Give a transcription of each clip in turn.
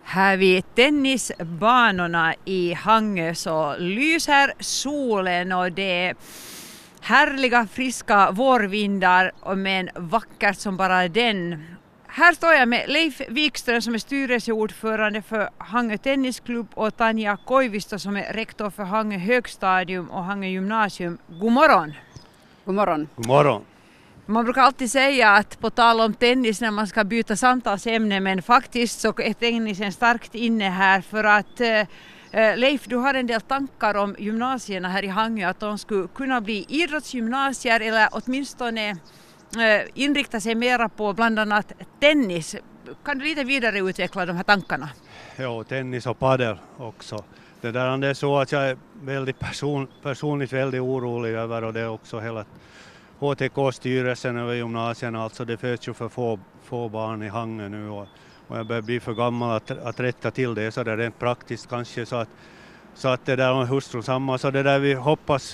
Här vid tennisbanorna i Hangö så lyser solen och det är härliga friska vårvindar och men vackert som bara den. Här står jag med Leif Wikström som är styrelseordförande för Hangö tennisklubb och Tanja Koivisto som är rektor för Hangö högstadium och Hangö gymnasium. God morgon! God morgon! God morgon! Man brukar alltid säga att på tal om tennis när man ska byta samtalsämne, men faktiskt så är tennisen starkt inne här för att Leif, du har en del tankar om gymnasierna här i Hangö, att de skulle kunna bli idrottsgymnasier eller åtminstone inrikta sig mera på bland annat tennis. Kan du lite vidare utveckla de här tankarna? Ja, tennis och padel också. Det är så att jag är väldigt personligt väldigt orolig över, och det är också hela HTK-styrelsen över gymnasierna. Alltså det föds ju för få barn i Hangö nu och jag börjar bli för gammal att rätta till det, så det är rent praktiskt kanske så att det där är hustrun samma. Så det där vi hoppas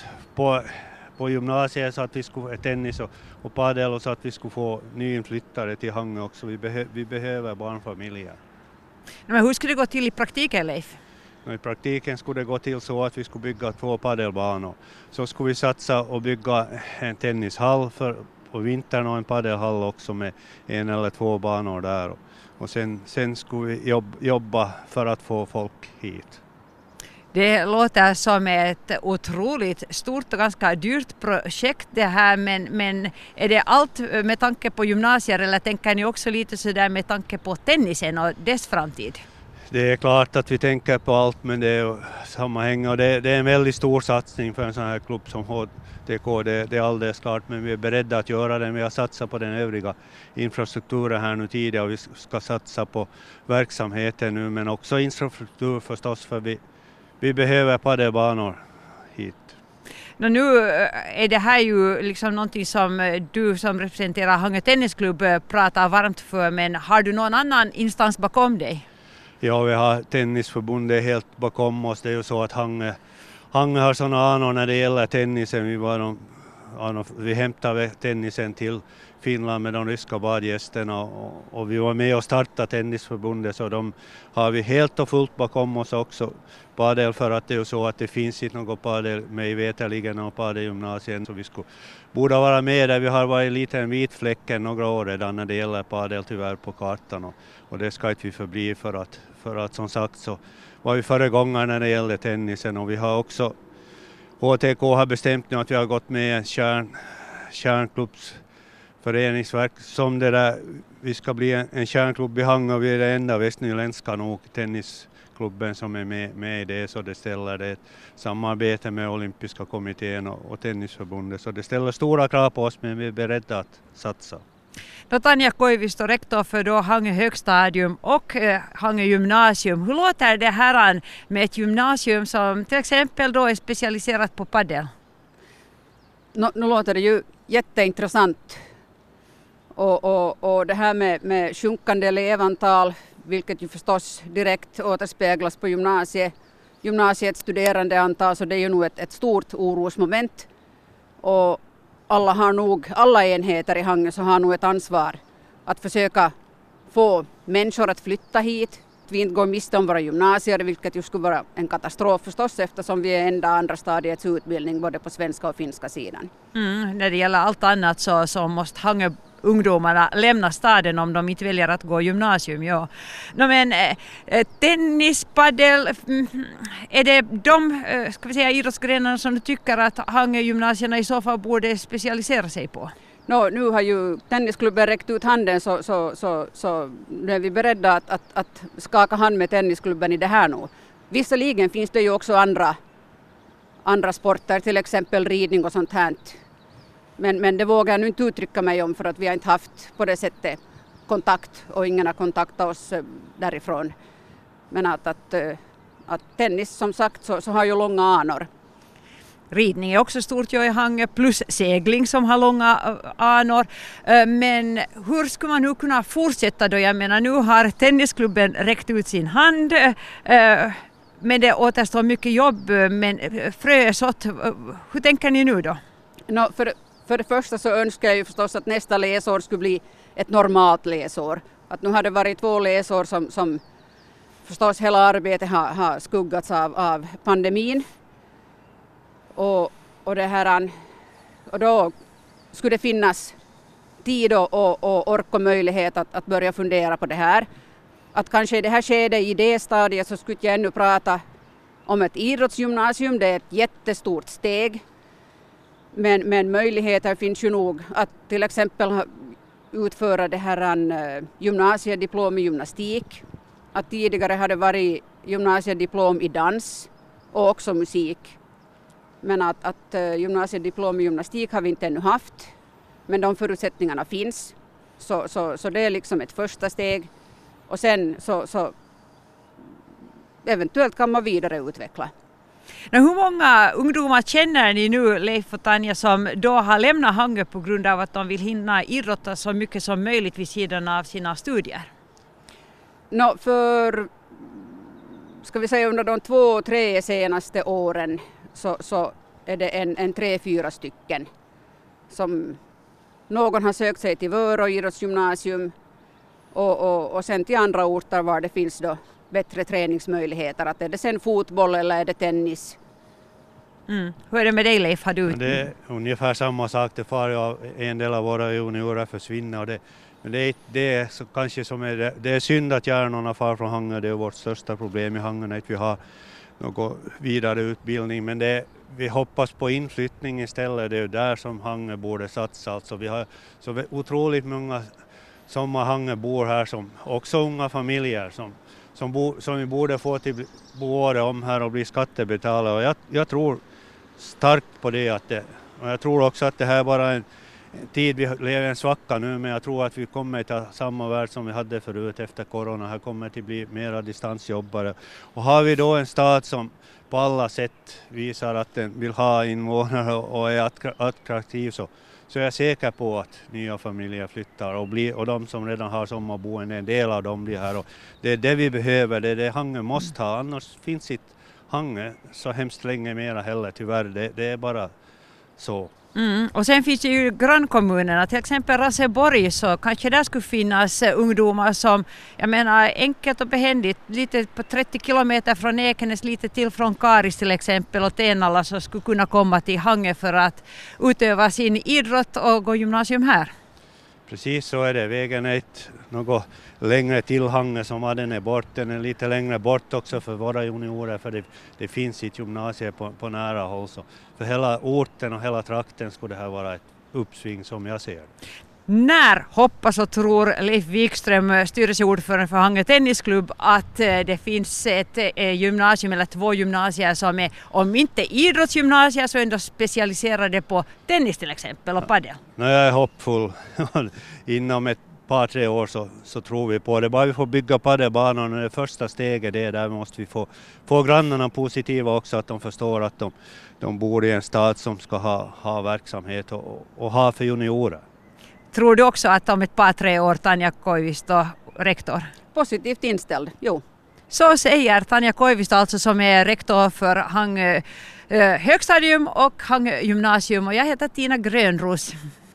på gymnasiet så att vi skulle få tennis och padel och så att vi skulle få nyinflyttade till Hangö också. Vi behöver barnfamiljer. Men hur skulle det gå till i praktiken, Leif? I praktiken skulle det gå till så att vi skulle bygga 2 padelbanor. Så skulle vi satsa och bygga en tennishall på vintern och en padelhall också med 1 eller 2 banor där. Och sen skulle vi jobba för att få folk hit. Det låter som ett otroligt stort och ganska dyrt projekt det här, men är det allt med tanke på gymnasier eller tänker ni också lite sådär med tanke på tennisen och dess framtid? Det är klart att vi tänker på allt, men det är sammanhäng och det är en väldigt stor satsning för en sån här klubb som HTK. Det är alldeles klart, men vi är beredda att göra det. Vi har satsat på den övriga infrastrukturen här nu tidigare och vi ska satsa på verksamheten nu, men också infrastruktur förstås, för vi behöver padelbanor hit. Nu är det här ju liksom någonting som du som representerar Hangö tennisklubb pratar varmt för, men har du någon annan instans bakom dig? Ja, vi har tennisförbundet helt bakom oss. Det är ju så att Hangö har sådana anor när det gäller tennisen. Vi hämtade tennisen till Finland med de ryska badgästerna och vi var med och startade tennisförbundet, så de har vi helt och fullt bakom oss också. Padel, för att det är ju så att det finns inte något padel med i veterligen och padelgymnasien, så vi borde vara med där. Vi har varit lite en vit fläcken några år redan när det gäller padel tyvärr på kartan och det ska inte vi förbli för att som sagt så var vi föregångare när det gäller tennisen, och vi har också HTK har bestämt nu att vi har gått med en kärnklubbsföreningsverk som det där, vi ska bli en kärnklubb i Hangö. Vi är det enda västnyländska nog tennisklubben som är med i det, så det ställer det ett samarbete med Olympiska kommittén och tennisförbundet, så det ställer stora krav på oss, men vi är beredda att satsa. Tanja Koivisto, rektor för då Hangö högstadium och Hangö gymnasium. Hur låter det här med ett gymnasium som till exempel då är specialiserat på padel? Nu låter det ju jätteintressant. Och det här med sjunkande elevantal, vilket ju förstås direkt återspeglas på gymnasiets studerandeantal, så det är ju nog ett stort orosmoment. Och alla enheter i Hangö så har nog ett ansvar att försöka få människor att flytta hit. Att vi inte går miste om våra gymnasier, vilket ju skulle vara en katastrof förstås, eftersom vi är andra stadiets utbildning både på svenska och finska sidan. När det gäller allt annat så måste Hangö ungdomarna lämna staden om de inte väljer att gå gymnasium. Ja. Men tennis, padel, är det de idrottsgrenarna som du tycker att Hangö gymnasierna i så fall borde specialisera sig på? Nu har ju tennisklubben räckt ut handen, så nu är vi beredda att skaka hand med tennisklubben i det här nu. Visserligen finns det ju också andra sporter, till exempel ridning och sånt här. Men det vågar jag nu inte uttrycka mig om, för att vi har inte haft på det sättet kontakt och ingen har kontaktat oss därifrån. Men att tennis som sagt så har ju långa anor. Ridning är också stort i Hangö, plus segling som har långa anor. Men hur skulle man nu kunna fortsätta då? Jag menar, nu har tennisklubben räckt ut sin hand. Men det återstår mycket jobb, men frö är sått. Hur tänker ni nu då? För det första så önskar jag ju förstås att nästa läsår skulle bli ett normalt läsår. Att nu har det varit 2 läsår som förstås hela arbetet har skuggats av pandemin. Och det här, och då skulle det finnas tid och ork och möjlighet att börja fundera på det här. Att kanske i det här skedet, i det stadiet, så skulle jag ännu prata om ett idrottsgymnasium. Det är ett jättestort steg. Men möjligheter finns ju nog att till exempel utföra det här gymnasiediplom i gymnastik. Att tidigare hade varit gymnasiediplom i dans och också musik. Men att gymnasiediplom i gymnastik har vi inte ännu haft. Men de förutsättningarna finns. Så det är liksom ett första steg. Och sen så eventuellt kan man vidareutveckla. Hur många ungdomar känner ni nu, Leif och Tanja, som då har lämnat Hangö på grund av att de vill hinna idrotta så mycket som möjligt vid sidan av sina studier? För, ska vi säga under de 2-3 senaste åren så är det en 3-4 stycken. Som någon har sökt sig till Vörå idrottsgymnasium och sen till andra orter var det finns då bättre träningsmöjligheter. Att är det sen fotboll eller är det tennis? Hur är det med dig, Leif? Det är ungefär samma sak. Det far av en del av våra juniorer försvinner. Men det är så kanske som det är synd att hjärnorna far från Hangö. Det är vårt största problem i Hangö att vi har någon vidare utbildning. Men vi hoppas på inflyttning istället. Det är där som Hangö borde satsa. Alltså vi har så otroligt många sommarhangö bor här, som också unga familjer som vi borde få till bo året om här och bli skattebetalare. Och jag tror starkt på det, och jag tror också att det här bara är en tid vi lever i en svacka nu, men jag tror att vi kommer till samma värld som vi hade förut efter corona. Här kommer det bli mera distansjobbare. Och har vi då en stad som på alla sätt visar att den vill ha invånare och är attraktiv, så är jag säker på att nya familjer flyttar och de som redan har sommarboende, en del av dem blir här. Och det är det vi behöver, det är det Hangö måste ha, annars finns inte Hangö så hemskt länge mera heller, tyvärr. Det är bara så. Och sen finns det ju grannkommunerna, till exempel Raseborg, så kanske där skulle finnas ungdomar som, jag menar enkelt och behändigt, lite på 30 kilometer från Ekenäs, lite till från Karis till exempel och Tenala, så skulle kunna komma till Hangö för att utöva sin idrott och gå gymnasium här. Precis så är det. Vägen är något längre till Hangö som den är bort. Den är lite längre bort också för våra juniorer, för det finns ett gymnasium på nära håll. Så för hela orten och hela trakten skulle det här vara ett uppsving som jag ser. När hoppas och tror Leif Wikström, styrelseordförande för Hangö Tennisklubb, att det finns ett gymnasium eller 2 gymnasier som är, om inte idrottsgymnasier, så ändå specialiserade på tennis till exempel och padel? Jag är hoppfull. Inom ett par 3 år så tror vi på det. Bara vi får bygga padelbanan, och det första steget är där måste vi få grannarna positiva också, att de förstår att de bor i en stad som ska ha verksamhet och ha för juniorer. Tror du också att om ett par 3 år Tanja Koivisto, rektor? Positivt inställd, jo. Så säger Tanja Koivisto, alltså, som är rektor för Hangö högstadium och Hangö gymnasium, och jag heter Tina Grönros.